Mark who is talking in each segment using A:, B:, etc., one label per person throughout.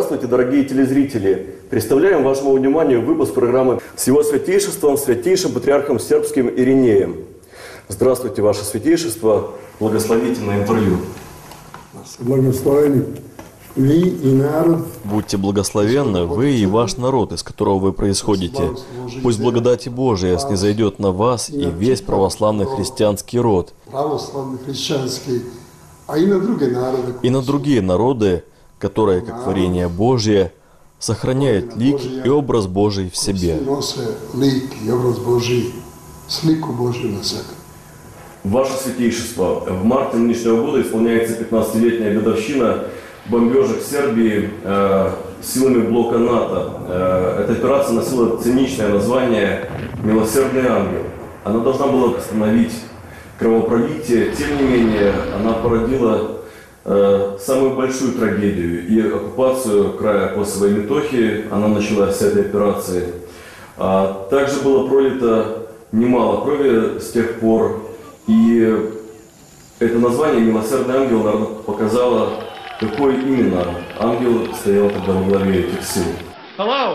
A: Здравствуйте, дорогие телезрители! Представляем вашему вниманию выпуск программы с его святейшеством, святейшим патриархом сербским Иринеем. Здравствуйте, ваше святейшество! Благословите на интервью.
B: Благословени вы и народ.
C: Будьте благословенны, вы и ваш народ, из которого вы происходите. Пусть благодать Божия снизойдет на вас и весь православный христианский род,
B: Православный христианский, а и на другие народы.
C: и на другие народы, которые, как творение Божие, сохраняют лик и образ Божий в себе.
B: Носе лик и образ Божий, слику Божию на себе.
A: Ваше святейшество, в марте нынешнего года исполняется 15-летняя годовщина бомбежек Сербии силами блока НАТО. Эта операция носила циничное название «Милосердный ангел». Она должна была остановить кровопролитие, тем не менее она породила самую большую трагедию и оккупацию края Косово и Метохии. Она началась с этой операции. Также было пролито немало крови с тех пор. И это название «Милосердный ангел», наверное, показало, какой именно ангел стоял тогда во главе этих сил.
D: Hello.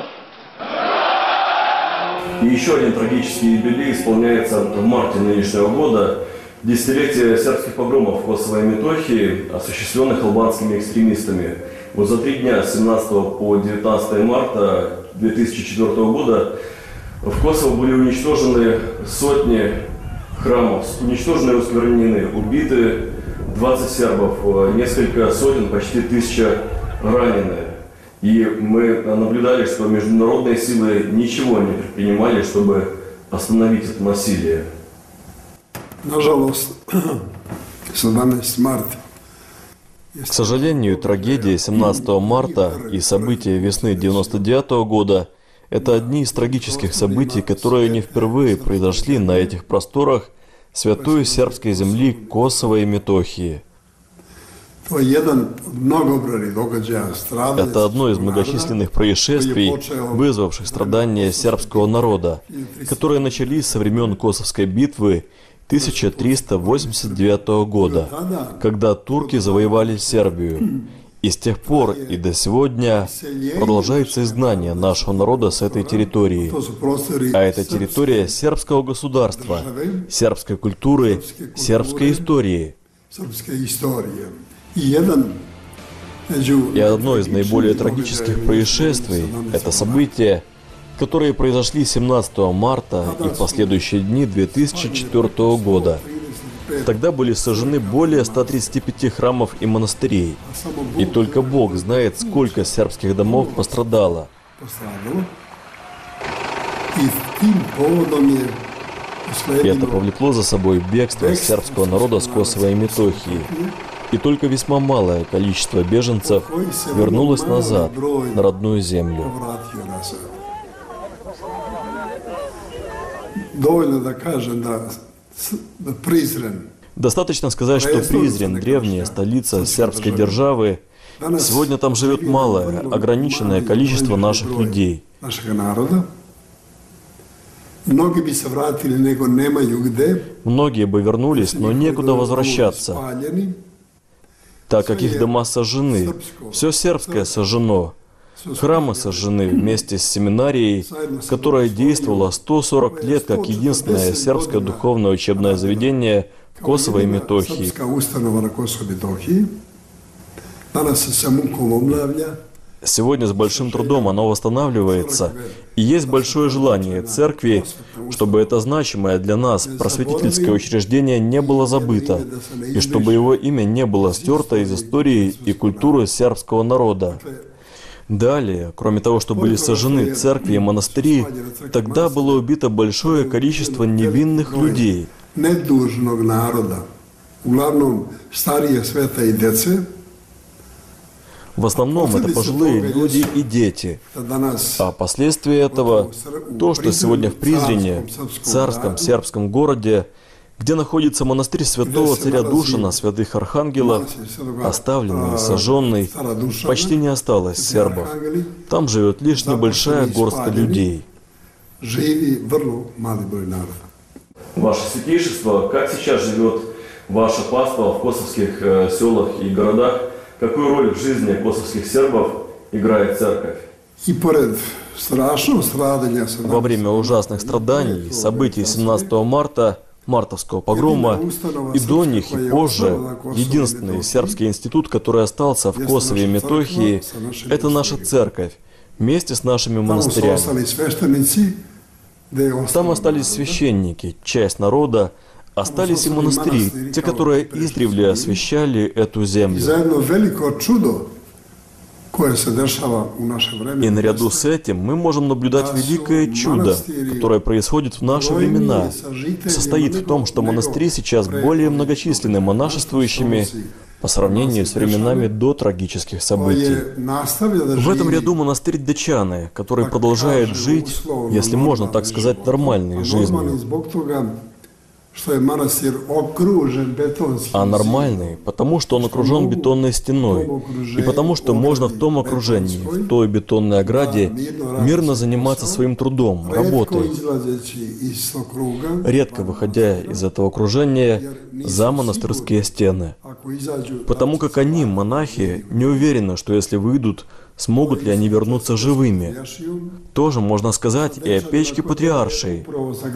A: И еще один трагический юбилей исполняется в марте нынешнего года. Десятилетие сербских погромов в Косово и Метохии, осуществленных албанскими экстремистами. Вот за 3 дня, с 17 по 19 марта 2004 года, в Косово были уничтожены сотни храмов, уничтожены и осквернены, убиты 20 сербов, несколько сотен, почти 1000 ранены. И мы наблюдали, что международные силы ничего не предпринимали, чтобы остановить это насилие.
B: Nažalost, 17 марта.
C: К сожалению, трагедия 17 марта и события весны 1999 года – это одни из трагических событий, которые не впервые произошли на этих просторах святой сербской земли Косово и Метохии. Это одно из многочисленных происшествий, вызвавших страдания сербского народа, которые начались со времен Косовской битвы 1389 года, когда турки завоевали Сербию. И с тех пор и до сегодня продолжается изгнание нашего народа с этой территории. А это территория сербского государства, сербской культуры, сербской истории. И одно из наиболее трагических происшествий – это события, которые произошли 17 марта и в последующие дни 2004 года. Тогда были сожжены более 135 храмов и монастырей. И только Бог знает, сколько сербских домов пострадало. И это повлекло за собой бегство сербского народа с Косово и Метохии. И только весьма малое количество беженцев вернулось назад, на родную землю. Достаточно сказать, что Призрен, древняя столица сербской державы, сегодня там живет малое, ограниченное количество наших людей. Многие бы вернулись, но некуда возвращаться, так как их дома сожжены. Все сербское сожжено. Храмы сожжены вместе с семинарией, которая действовала 140 лет как единственное сербское духовное учебное заведение в Косово и Метохии. Сегодня с большим трудом оно восстанавливается, и есть большое желание церкви, чтобы это значимое для нас просветительское учреждение не было забыто, и чтобы его имя не было стерто из истории и культуры сербского народа. Далее, кроме того, что были сожжены церкви и монастыри, тогда было убито большое количество невинных людей. В основном это пожилые люди и дети. А последствия этого – то, что сегодня в Призрене, царском сербском городе, где находится монастырь святого царя Душана, святых архангелов, оставленный и сожженный, почти не осталось сербов. Там живет лишь небольшая горстка людей.
A: Ваше святейшество, как сейчас живет ваше паство в косовских селах и городах? Какую роль в жизни косовских сербов играет церковь.
B: I pored strašnog stradanja sa
C: Во время ужасных страданий, событий 17 марта, мартовского погрома, и до них, и позже, единственный сербский институт, который остался в Косове и Метохии, это наша церковь, вместе с нашими
B: tamo su
C: монастырями.
B: ostali sveštenici, gde je
C: Там
B: ostalo
C: остались священники, часть народа, остались и монастыри, те, которые издревле освящали эту
B: i
C: землю.
B: za jedno veliko čudo koje se dešava u naše vreme.
C: И наряду с этим мы можем наблюдать великое чудо, которое происходит в наши времена. Состоит в том, что монастыри сейчас более многочисленны монашествующими по сравнению с временами до трагических событий. В этом ряду монастырь Дечаны, который продолжает жить, если можно так сказать, нормальной жизнью. А нормальный, потому что он окружен бетонной стеной, и потому что можно в том окружении, в той бетонной ограде, мирно заниматься своим трудом, работой, редко выходя из этого окружения за монастырские стены. Потому как они, монахи, не уверены, что если выйдут, смогут ли они вернуться живыми. Тоже можно сказать и о печке Патриаршей.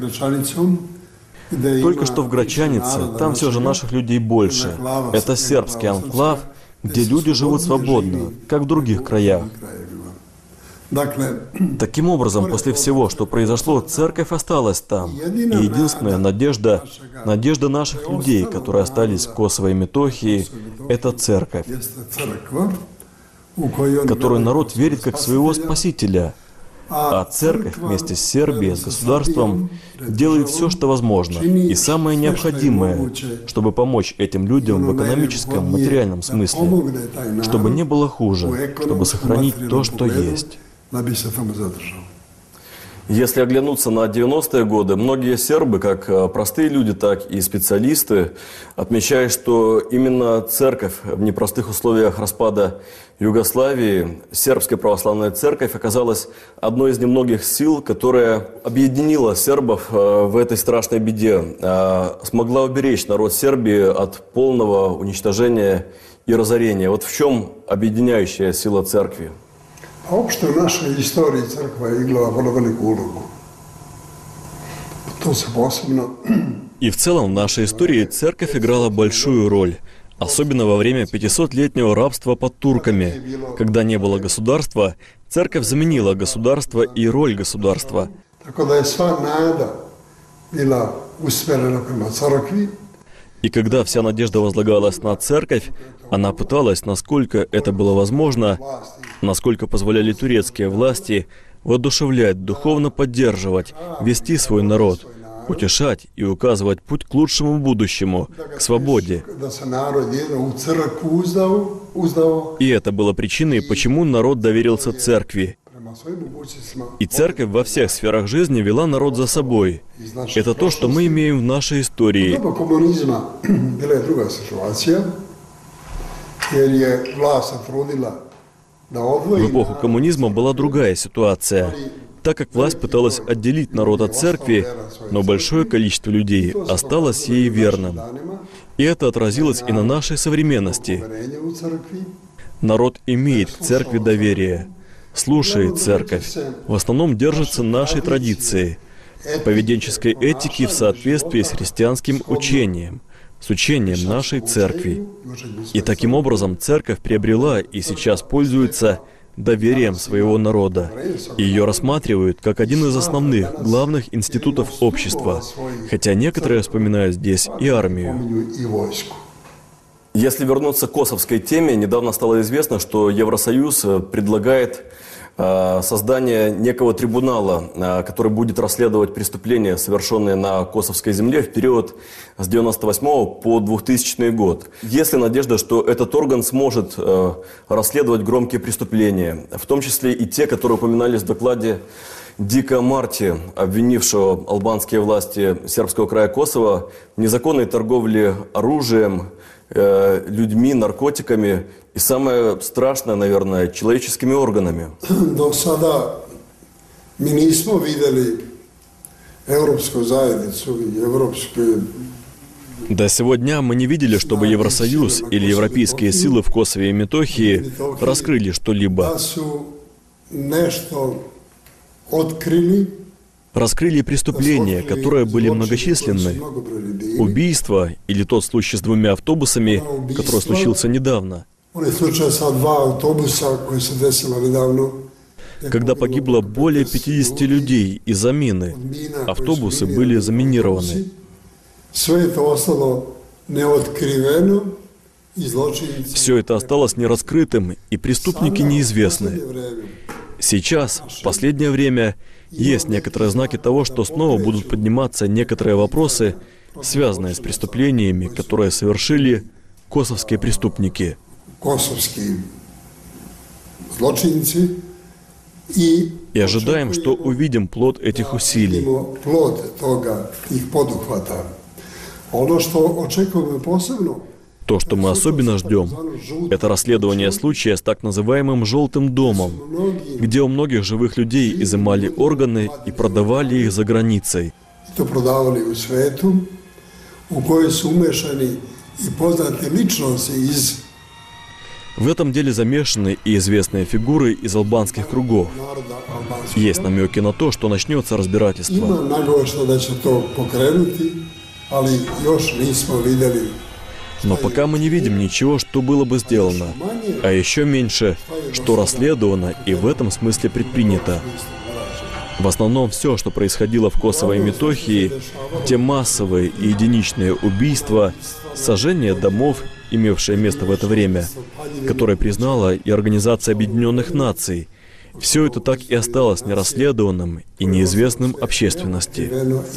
C: Только что в Грачанице, там все же наших людей больше. Это сербский анклав, где люди живут свободно, как в других краях. Таким образом, после всего, что произошло, церковь осталась там. И единственная надежда наших людей, которые остались в Косово и Метохии, это церковь, в которую народ верит как в своего Спасителя. А церковь вместе с Сербией, с государством, делает все, что возможно, и самое необходимое, чтобы помочь этим людям в экономическом, материальном смысле, чтобы не было хуже, чтобы сохранить то, что есть.
A: Если оглянуться на 90-е годы, многие сербы, как простые люди, так и специалисты, отмечают, что именно церковь в непростых условиях распада Югославии, сербская православная церковь, оказалась одной из немногих сил, которая объединила сербов в этой страшной беде, смогла уберечь народ Сербии от полного уничтожения и разорения. Вот в чем объединяющая сила церкви?
B: A uopšte u našoj istoriji crkva je igrala vrlo veliku ulogu. To se posebno...
C: И в целом в нашей истории церковь играла большую роль, особенно во время 500-летнего рабства под турками. Когда не было государства, церковь заменила государство и роль государства.
B: Tako da je sva nada bila usmerena prema crkvi.
C: И когда вся надежда возлагалась на церковь, она пыталась, насколько это было возможно, насколько позволяли турецкие власти, воодушевлять, духовно поддерживать, вести свой народ, утешать и указывать путь к лучшему будущему, к свободе. И это было причиной, почему народ доверился церкви. И церковь во всех сферах жизни вела народ за собой. Это то, что мы имеем в нашей истории. В эпоху коммунизма была другая ситуация, так как власть пыталась отделить народ от церкви, но большое количество людей осталось ей верным. И это отразилось и на нашей современности. Народ имеет к церкви доверие, слушает церковь, в основном держится нашей традиции, поведенческой этики в соответствии с христианским учением, с учением нашей церкви. И таким образом церковь приобрела и сейчас пользуется доверием своего народа. И ее рассматривают как один из основных, главных институтов общества, хотя некоторые вспоминают здесь и армию.
A: Если вернуться к косовской теме, недавно стало известно, что Евросоюз предлагает создание некого трибунала, который будет расследовать преступления, совершенные на косовской земле в период с 1998 по 2000 год. Есть ли надежда, что этот орган сможет расследовать громкие преступления, в том числе и те, которые упоминались в докладе Дика Марти, обвинившего албанские власти сербского края Косово в незаконной торговле оружием, людьми, наркотиками и, самое страшное, наверное, человеческими органами?
B: Do sada mi nismo videli Evropsku zajednicu i evropske
C: До сего дня мы не видели, чтобы Евросоюз или европейские силы в Косове и Метохии раскрыли что-либо. Раскрыли преступления, которые были многочисленны. Убийство или тот случай с 2 автобусами, который случился недавно. Когда погибло более 50 людей из-за мины. Автобусы были заминированы. Все это осталось нераскрытым, и преступники неизвестны. Сейчас, в последнее время, есть некоторые знаки того, что снова будут подниматься некоторые вопросы, связанные с преступлениями, которые совершили косовские преступники. И ожидаем, что увидим плод этих усилий. То, что мы особенно ждем, это расследование случая с так называемым «желтым домом», где у многих живых людей изымали органы и продавали их за границей. В этом деле замешаны и известные фигуры из албанских кругов. Есть намеки на то, что начнется разбирательство. Но пока мы не видим ничего, что было бы сделано, а еще меньше, что расследовано и в этом смысле предпринято. В основном все, что происходило в Косово и Метохии, те массовые и единичные убийства, сожжение домов, имевшее место в это время, которое признала и Организация Объединенных Наций, все это так и осталось нерасследованным и неизвестным общественности.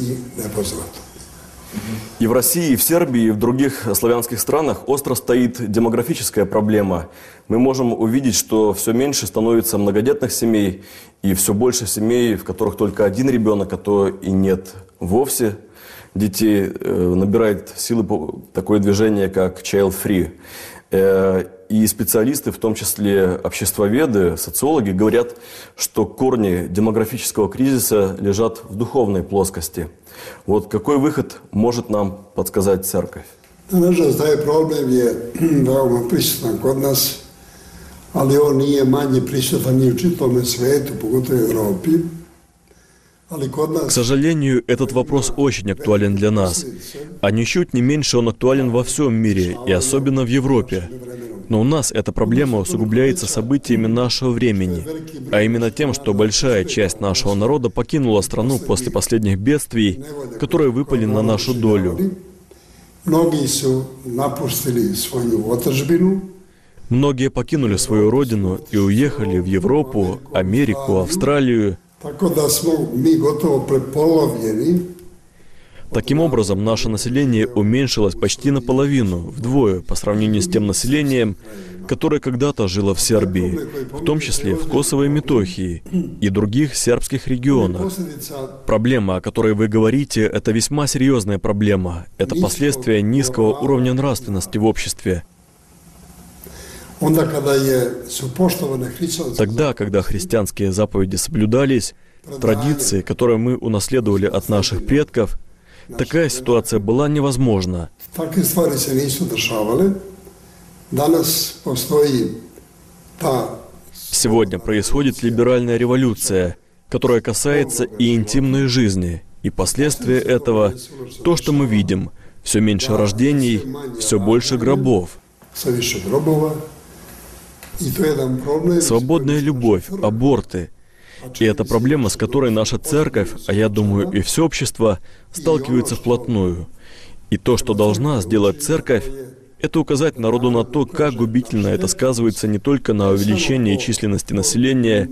A: И в России, и в Сербии, и в других славянских странах остро стоит демографическая проблема. Мы можем увидеть, что все меньше становится многодетных семей, и все больше семей, в которых только один ребенок, а то и нет вовсе детей. Набирает силы такое движение, как Child Free. И специалисты, в том числе обществоведы, социологи, говорят, что корни демографического кризиса лежат в духовной плоскости. Вот какой выход может нам подсказать церковь?
B: Nažalost, taj problem je veoma prisutan kod nas, ali on nije manje prisutan ni u čitavom svetu, pogotovo u Evropi.
C: К сожалению, этот вопрос очень актуален для нас, а ничуть не меньше он актуален во всем мире, и особенно в Европе. Но у нас эта проблема усугубляется событиями нашего времени, а именно тем, что большая часть нашего народа покинула страну после последних бедствий, которые выпали на нашу долю. Многие покинули свою родину и уехали в Европу, Америку, Австралию. Таким образом, наше население уменьшилось почти наполовину, вдвое, по сравнению с тем населением, которое когда-то жило в Сербии, в том числе в Косово и Метохии и других сербских регионах. Проблема, о которой вы говорите, это весьма серьезная проблема. Это последствия низкого уровня нравственности в обществе. Тогда, когда христианские заповеди соблюдались, традиции, которые мы унаследовали от наших предков, такая ситуация была невозможна. Сегодня происходит либеральная революция, которая касается и интимной жизни, и последствия этого — то, что мы видим. Все меньше рождений, все больше гробов. Свободная любовь, аборты. И это проблема, с которой наша церковь, а я думаю и все общество, сталкиваются вплотную. И то, что должна сделать церковь, это указать народу на то, как губительно это сказывается не только на увеличении численности населения,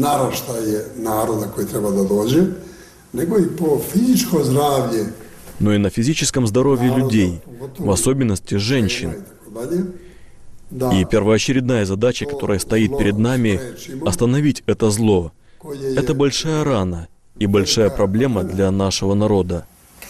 C: но и на физическом здоровье людей, в особенности женщин. И первоочередная задача, которая стоит перед нами, остановить это зло. Это большая рана и большая проблема для нашего народа.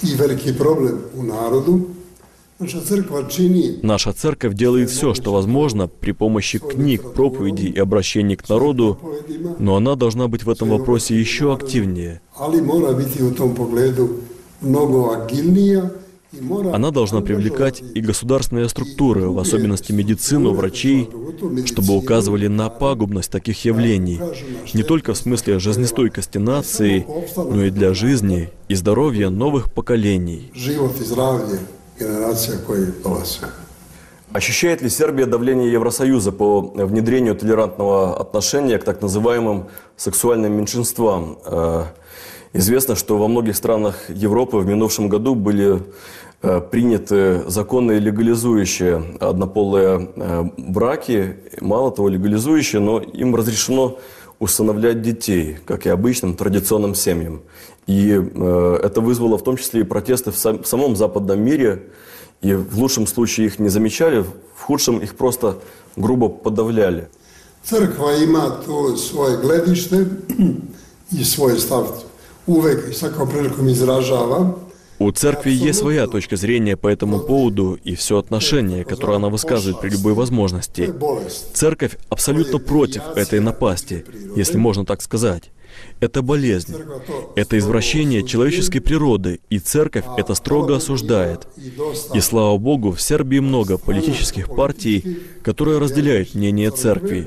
C: Наша церковь делает все, что возможно, при помощи книг, проповедей и обращений к народу, но она должна быть в этом вопросе еще активнее. Она должна привлекать и государственные структуры, в особенности медицину, врачей, чтобы указывали на пагубность таких явлений, не только в смысле жизнестойкости нации, но и для жизни и здоровья новых поколений.
B: Život i zdravlje generacija koji dolaze.
A: Ощущает ли Сербия давление Евросоюза по внедрению толерантного отношения к так называемым сексуальным меньшинствам? Известно, что во многих странах Европы в минувшем году были приняты законы, легализующие однополые браки, мало того, легализующие, но им разрешено усыновлять детей, как и обычным традиционным семьям. И это вызвало в том числе и протесты в самом западном мире, и в лучшем случае их не замечали, в худшем их просто грубо подавляли.
B: Crkva ima tu svoje gledište i svoj stav uvek i svakom prilikom izražava.
C: У церкви есть своя точка зрения по этому поводу и все отношение, которое она высказывает при любой возможности. Церковь абсолютно против этой напасти, если можно так сказать. Это болезнь, это извращение человеческой природы, и церковь это строго осуждает. И слава Богу, в Сербии много политических партий, которые разделяют мнение церкви,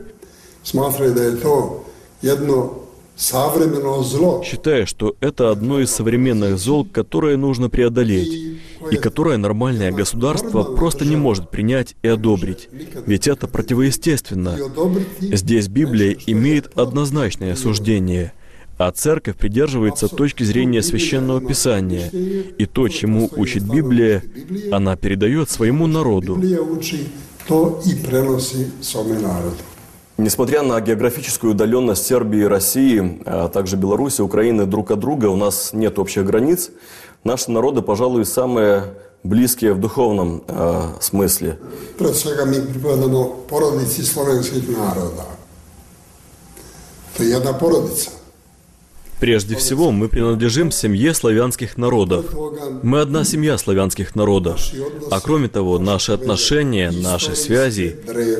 C: считая, что это одно из современных зол, которое нужно преодолеть, и которое нормальное государство просто не может принять и одобрить, ведь это противоестественно. Здесь Библия имеет однозначное осуждение, а церковь придерживается точки зрения Священного Писания, и то, чему учит Библия, она передает своему народу.
A: Несмотря на географическую удаленность Сербии и России, а также Беларуси, Украины друг от друга, у нас нет общих границ. Наши народы, пожалуй, самые близкие в духовном смысле.
B: Пред svega mi pripadamo porodici slovenskih naroda. To je jedna porodica.
C: Прежде всего, мы принадлежим семье славянских народов. Мы одна семья славянских народов. А кроме того, наши отношения, наши связи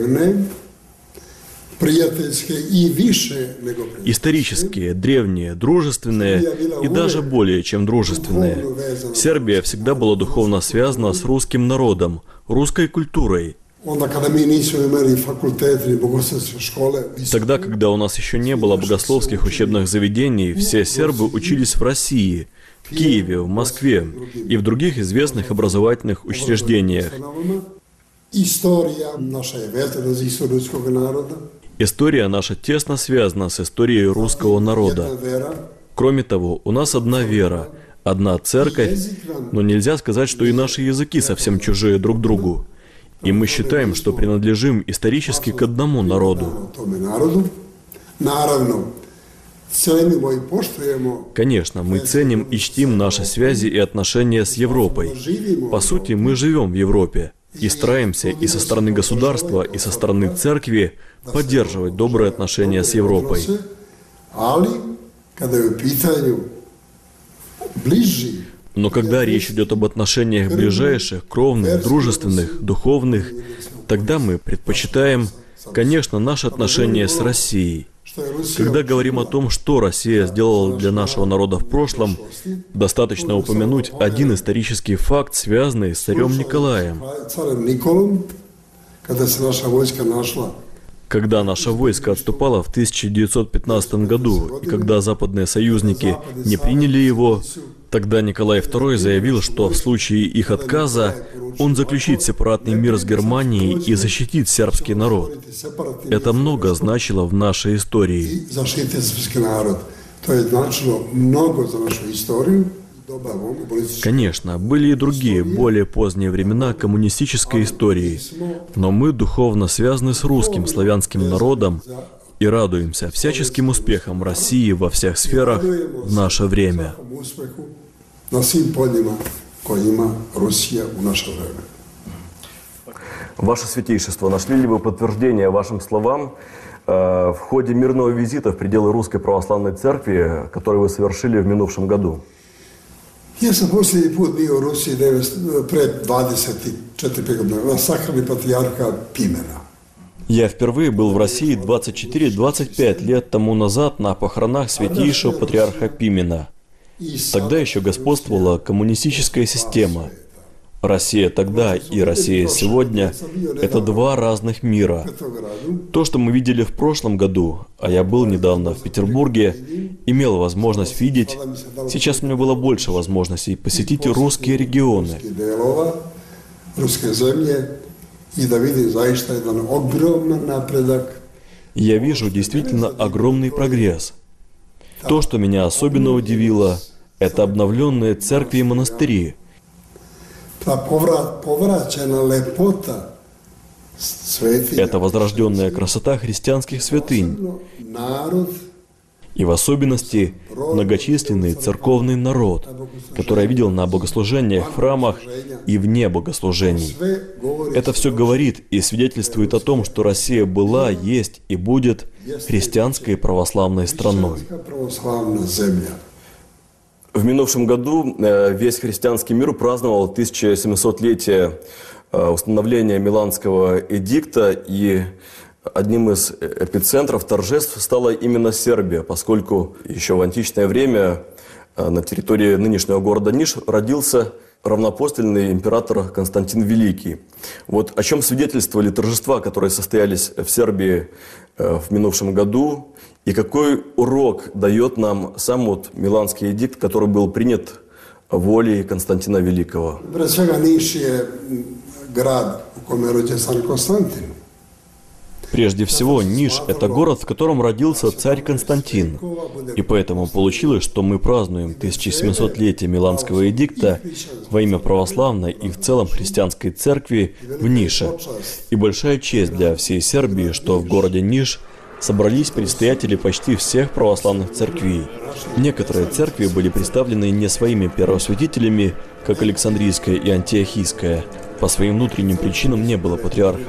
C: исторические, древние, дружественные и даже более чем дружественные. Сербия всегда была духовно связана с русским народом, русской культурой. Тогда, когда у нас еще не было богословских учебных заведений, все сербы учились в России, в Киеве, в Москве и в других известных образовательных учреждениях. История наша тесно связана с историей русского народа. Кроме того, у нас одна вера, одна церковь, но нельзя сказать, что и наши языки совсем чужие друг другу. И мы считаем, что принадлежим исторически к одному народу. Конечно, мы ценим и чтим наши связи и отношения с Европой. По сути, мы живем в Европе и стараемся и со стороны государства, и со стороны церкви поддерживать добрые отношения с Европой. Но когда речь идет об отношениях ближайших, кровных, дружественных, духовных, тогда мы предпочитаем, конечно, наши отношения с Россией. Когда говорим о том, что Россия сделала для нашего народа в прошлом, достаточно упомянуть один исторический факт, связанный с царем Николаем. Когда наше войско отступало в 1915 году, и когда западные союзники не приняли его, тогда Николай II заявил, что в случае их отказа он заключит сепаратный мир с Германией и защитит сербский народ. Это много значило в нашей истории. Конечно, были и другие, более поздние времена коммунистической истории, но мы духовно связаны с русским славянским народом и радуемся всяческим успехам России во всех сферах в наше время.
A: Ваше Святейшество, нашли ли вы подтверждение вашим словам в ходе мирного визита в пределы Русской Православной Церкви, который вы совершили в минувшем году?
B: Ja sam posljednji put bio u Rusiji pred 24 godine na sahrani patrijarha Pimena.
C: Я впервые был в России 24-25 лет тому назад на похоронах святейшего патриарха Пимена. Тогда еще господствовала коммунистическая система. Россия тогда и Россия сегодня – это два разных мира. То, что мы видели в прошлом году, а я был недавно в Петербурге, имел возможность видеть, сейчас у меня было больше возможностей посетить русские регионы. Я вижу действительно огромный прогресс. То, что меня особенно удивило, это обновленные церкви и монастыри. Это возрожденная красота христианских святынь. И в особенности многочисленный церковный народ, который я видел на богослужениях в храмах и вне богослужений. Это все говорит и свидетельствует о том, что Россия была, есть и будет христианской православной страной.
A: В минувшем году весь христианский мир праздновал 1700-летие установления Миланского эдикта, и одним из эпицентров торжеств стала именно Сербия, поскольку еще в античное время на территории нынешнего города Ниш родился равноапостольный император Константин Великий. Вот о чем свидетельствовали торжества, которые состоялись в Сербии в минувшем году, и какой урок дает нам сам вот Миланский эдикт, который был принят волей Константина Великого?
C: Прежде всего, Ниш – это город, в котором родился царь Константин. И поэтому получилось, что мы празднуем 1700-летие Миланского эдикта во имя православной и в целом христианской церкви в Нише. И большая честь для всей Сербии, что в городе Ниш собрались предстоятели почти всех православных церквей. Некоторые церкви были представлены не своими первосвятителями, как Александрийская и Антиохийская. По своим внутренним причинам не было патриархов.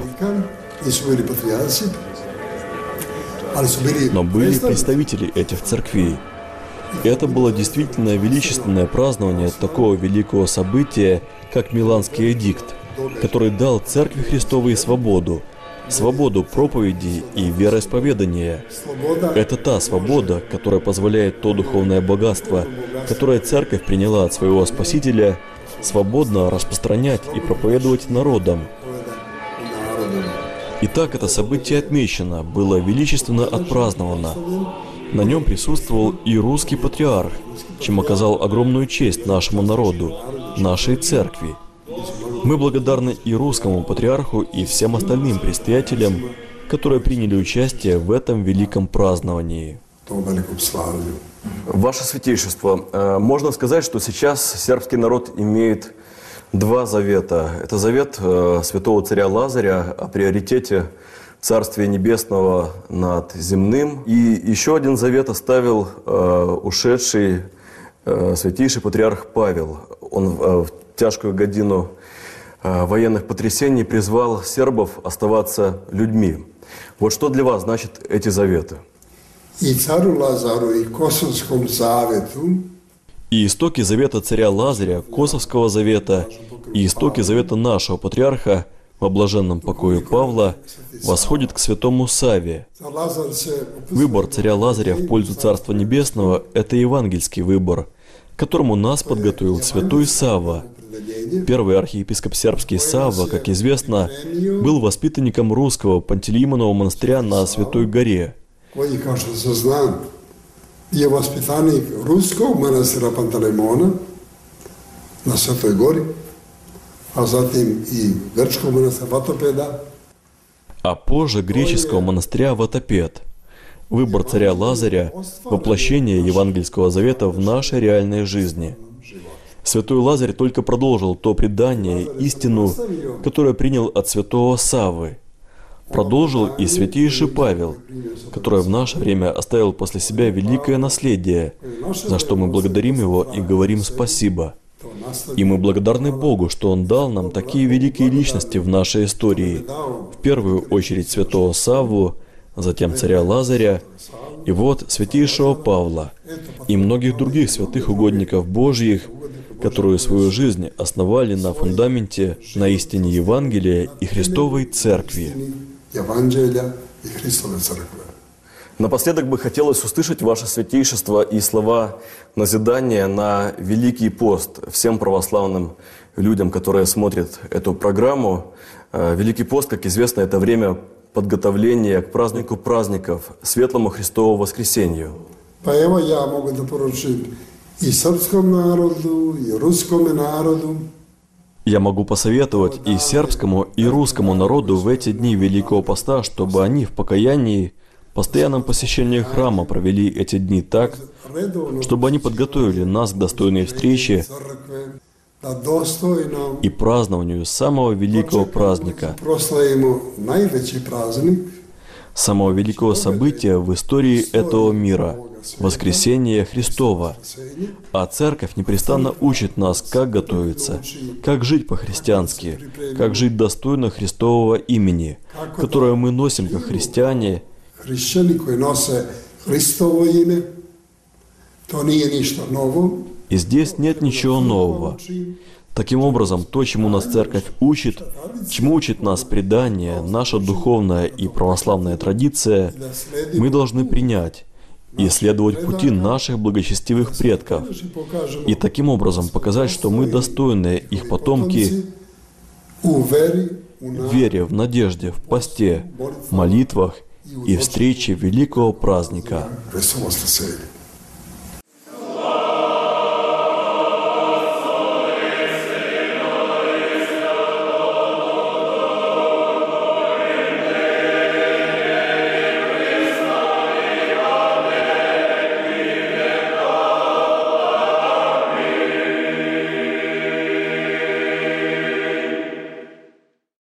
C: Но были представители этих церквей. И это было действительно величественное празднование такого великого события, как Миланский эдикт, который дал Церкви Христовой свободу, свободу проповеди и вероисповедания. Это та свобода, которая позволяет то духовное богатство, которое Церковь приняла от своего Спасителя, свободно распространять и проповедовать народам. Итак, это событие отмечено, было величественно отпраздновано. На нем присутствовал и русский патриарх, чем оказал огромную честь нашему народу, нашей церкви. Мы благодарны и русскому патриарху, и всем остальным предстоятелям, которые приняли участие в этом великом праздновании.
A: Ваше Святейшество, можно сказать, что сейчас сербский народ имеет два завета. Это завет святого царя Лазаря о приоритете Царствия Небесного над земным. И еще один завет оставил ушедший святейший патриарх Павел. Он в тяжкую годину военных потрясений призвал сербов оставаться людьми. Вот что для вас значат эти заветы?
B: И царю Лазару, и Косовскому завету,
C: и истоки завета царя Лазаря, Косовского завета, и истоки завета нашего патриарха во блаженном покое Павла восходит к святому Савве. Выбор царя Лазаря в пользу Царства Небесного – это евангельский выбор, к которому нас подготовил святой Савва. Первый архиепископ сербский Савва, как известно, был воспитанником русского Пантелеймонова монастыря на Святой горе.
B: Koji, kao što se zna, je vaspitanik ruskog manastira Pantelejmona na Svetoj gori, a zatim i grčkog manastira Vatopeda.
C: А позже греческого монастыря Ватопед. Выбор царя Лазаря – воплощение Евангельского завета в нашей реальной жизни. Святой Лазарь только продолжил то предание, истину, которое принял от святого Саввы. Продолжил и святейший Павел, который в наше время оставил после себя великое наследие, за что мы благодарим его и говорим спасибо. И мы благодарны Богу, что Он дал нам такие великие личности в нашей истории. В первую очередь святого Савву, затем царя Лазаря, и вот святейшего Павла, и многих других святых угодников Божьих, которые свою жизнь основали на фундаменте, на истине Евангелия и Христовой Церкви.
A: Напоследок бы хотелось услышать Ваше Святейшество и слова назидания на Великий пост всем православным людям, которые смотрят эту программу. Великий пост, как известно, это время подготовления к празднику праздников, Светлому Христову воскресенью.
B: Pa evo ja mogu da poručim i srpskom narodu, i ruskom narodu,
C: Я могу посоветовать и сербскому, и русскому народу в эти дни Великого Поста, чтобы они в покаянии, постоянном посещении храма провели эти дни так,
B: redovno
C: чтобы они подготовили нас к достойной встрече
B: crkve, da dostojno
C: и празднованию самого великого праздника,
B: proslavimo najveći praznik,
C: самого великого события в истории этого мира – Воскресение Христова. А Церковь непрестанно учит нас, как готовиться, как жить по-христиански, как жить достойно Христового имени, которое мы носим как христиане.
B: hrišćani koji nose Hristovo ime, to nije ništa novo.
C: И здесь нет ничего нового. Таким образом, то, чему нас Церковь учит, чему учит нас предание, наша духовная и православная традиция, мы должны принять и следовать пути наших благочестивых предков, и таким образом показать, что мы достойные их потомки
B: U veri, u
C: в вере, в надежде, в посте, молитвах и встрече великого праздника.
B: Hristovo vaskrsenje.